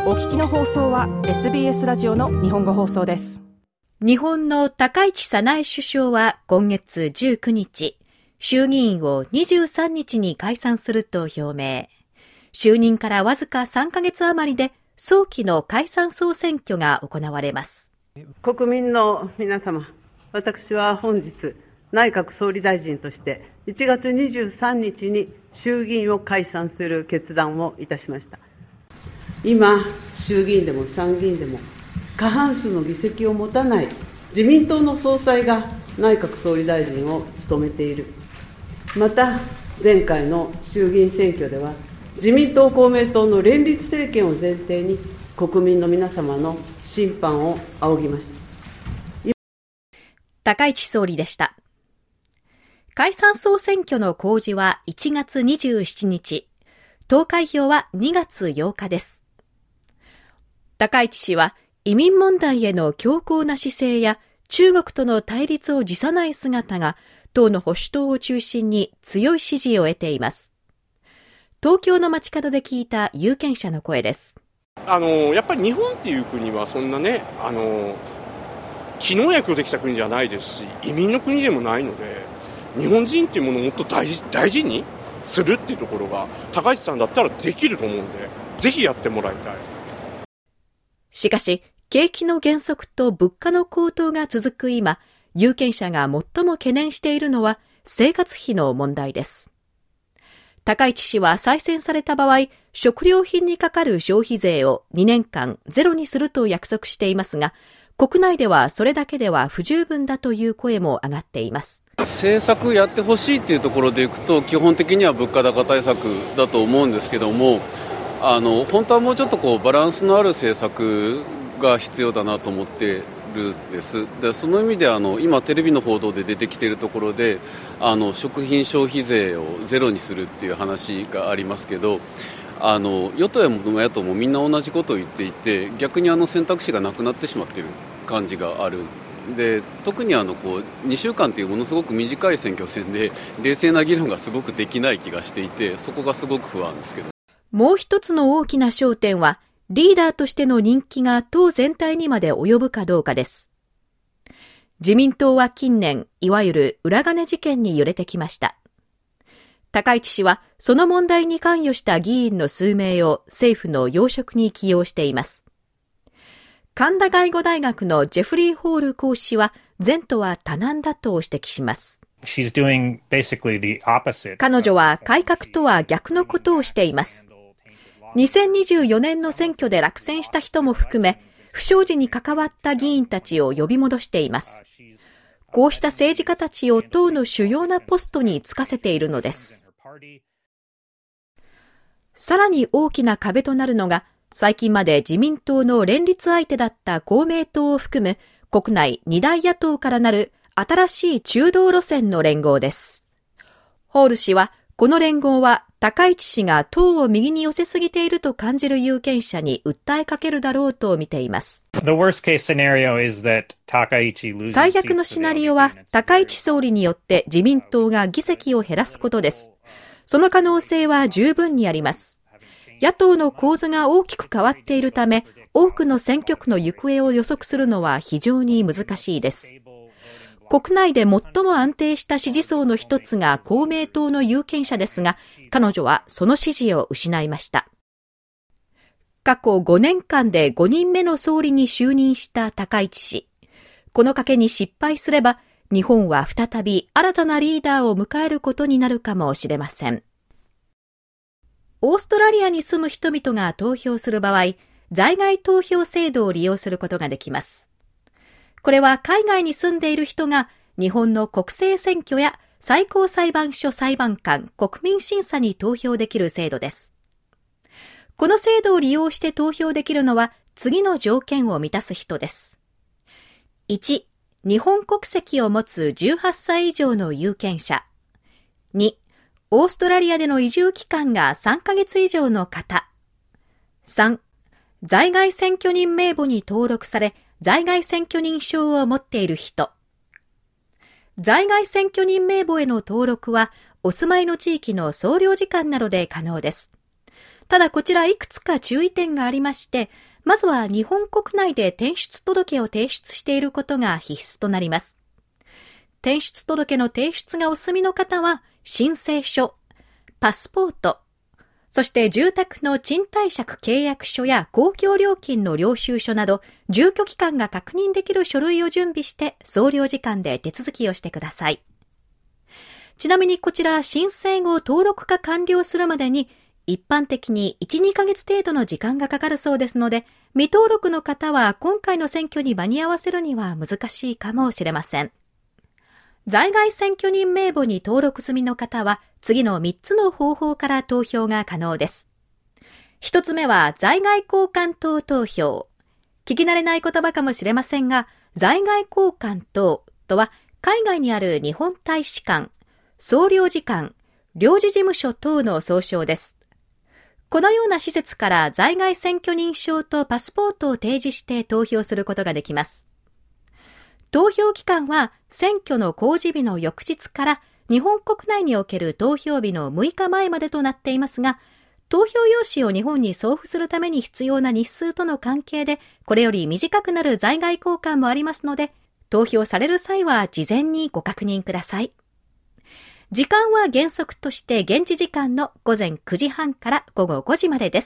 お聞きの放送は SBS ラジオの日本語放送です。 日本の高市早苗首相は今月19日、衆議院を23日に解散すると表明。就任からわずか3ヶ月余りで早期の解散総選挙が行われます。 国民の皆様、私は本日、内閣総理大臣として1月23日に衆議院を解散する決断をいたしました。今、衆議院でも参議院でも過半数の議席を持たない自民党の総裁が内閣総理大臣を務めている。また、前回の衆議院選挙では自民党公明党の連立政権を前提に国民の皆様の審判を仰ぎました。 高市総理でした。解散総選挙の公示は1月27日、投開票は2月8日です。高市氏は移民問題への強硬な姿勢や中国との対立を辞さない姿が党の保守党を中心に強い支持を得ています。東京の街角で聞いた有権者の声です。 やっぱり日本っていう国はそんなね、機能薬をできた国じゃないですし、移民の国でもないので、日本人っていうものをもっと大事にするっていうところが高市さんだったらできると思うんで、ぜひやってもらいたい。 しかし、景気の減速と物価の高騰が続く今、有権者が最も懸念しているのは生活費の問題です。高市氏は再選された場合、食料品にかかる消費税を2年間ゼロにすると約束していますが、国内ではそれだけでは不十分だという声も上がっています。 政策やってほしいっていうところでいくと、基本的には物価高対策だと思うんですけども、本当はもうちょっとバランスのある政策が必要だなと思ってるんです。でその意味で今テレビの報道で出てきているところで食品消費税をゼロにするっていう話がありますけど、与党や野党もみんな同じことを言っていて、逆に選択肢がなくなってしまっている感じがある。で特に2週間というものすごく短い選挙戦で冷静な議論がすごくできない気がしていて、そこがすごく不安ですけど。 もう一つの大きな焦点は、リーダーとしての人気が党全体にまで及ぶかどうかです。自民党は近年、いわゆる裏金事件に揺れてきました。高市氏は、その問題に関与した議員の数名を政府の要職に起用しています。神田外語大学のジェフリー・ホール講師は、前途は多難だと指摘します。彼女は改革とは逆のことをしています。2024年の選挙で落選した人も含め、不祥事に関わった議員たちを呼び戻しています。こうした政治家たちを党の主要なポストに就かせているのです。さらに大きな壁となるのが、最近まで自民党の連立相手だった公明党を含む国内2大野党からなる新しい中道路線の連合です。ホール氏は、この連合は高市氏が党を右に寄せすぎていると感じる有権者に訴えかけるだろうと見ています。最悪のシナリオは高市総理によって自民党が議席を減らすことです。その可能性は十分にあります。野党の構図が大きく変わっているため、多くの選挙区の行方を予測するのは非常に難しいです。国内で最も安定した支持層の一つが公明党の有権者ですが、彼女はその支持を失いました。過去5年間で5人目の総理に就任した高市氏。この賭けに失敗すれば、日本は再び新たなリーダーを迎えることになるかもしれません。オーストラリアに住む人々が投票する場合、在外投票制度を利用することができます。これは海外に住んでいる人が日本の国政選挙や最高裁判所裁判官国民審査に投票できる制度です。この制度を利用して投票できるのは次の条件を満たす人です。1、日本国籍を持つ18歳以上の有権者。2、オーストラリアでの移住期間が3ヶ月以上の方。3、在外選挙人名簿に登録され、在外選挙人証を持っている人。在外選挙人名簿への登録は、お住まいの地域の総領事館などで可能です。 ただこちらいくつか注意点がありまして、まずは日本国内で転出届を提出していることが必須となります。転出届の提出がお済みの方は、申請書、パスポート、そして住宅の賃貸借契約書や公共料金の領収書など、住居期間が確認できる書類を準備して総領事館で手続きをしてください。ちなみにこちら申請後登録が完了するまでに一般的に 1,2 ヶ月程度の時間がかかるそうですので、未登録の方は今回の選挙に間に合わせるには難しいかもしれません。在外選挙人名簿に登録済みの方は次の3つの方法から投票が可能です。1つ目は在外公館等投票。聞き慣れない言葉かもしれませんが、在外公館等とは海外にある日本大使館、総領事館、領事事務所等の総称です。このような施設から在外選挙人証とパスポートを提示して投票することができます。投票期間は選挙の公示日の翌日から日本国内における投票日の6日前までとなっていますが、投票用紙を日本に送付するために必要な日数との関係で、これより短くなる在外公館もありますので、投票される際は事前にご確認ください。時間は原則として現地時間の午前9時半から午後5時までです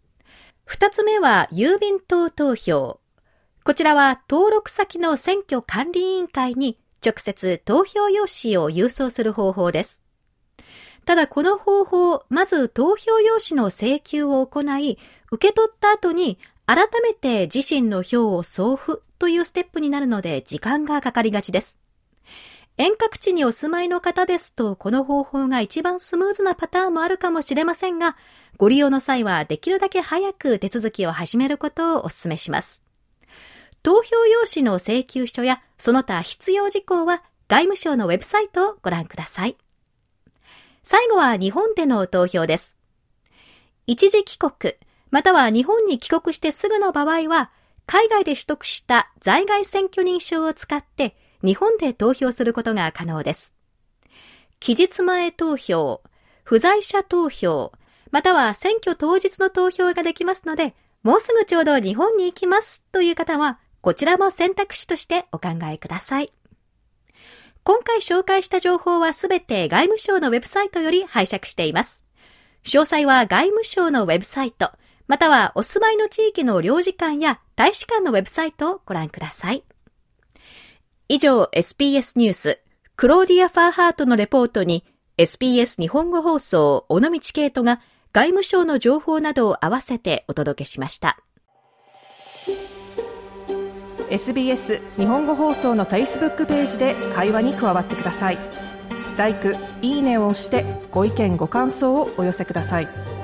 。2つ目は郵便等投票。こちらは登録先の選挙管理委員会に直接投票用紙を郵送する方法です。ただこの方法、まず投票用紙の請求を行い、受け取った後に改めて自身の票を送付というステップになるので時間がかかりがちです。遠隔地にお住まいの方ですと、この方法が一番スムーズなパターンもあるかもしれませんが、ご利用の際はできるだけ早く手続きを始めることをお勧めします。投票用紙の請求書やその他必要事項は外務省のウェブサイトをご覧ください。最後は日本での投票です。一時帰国、または日本に帰国してすぐの場合は、海外で取得した在外選挙人証を使って日本で投票することが可能です。期日前投票、不在者投票、または選挙当日の投票ができますので、もうすぐちょうど日本に行きますという方は、こちらも選択肢としてお考えください。今回紹介した情報はすべて外務省のウェブサイトより拝借しています。詳細は外務省のウェブサイト、またはお住まいの地域の領事館や大使館のウェブサイトをご覧ください。以上、SBS ニュース、クローディア・ファーハートのレポートに SBS 日本語放送、尾道ケイトが外務省の情報などを合わせてお届けしました。 SBS 日本語放送の Facebook ページで会話に加わってください。LIKE、いいねを押してご意見ご感想をお寄せください。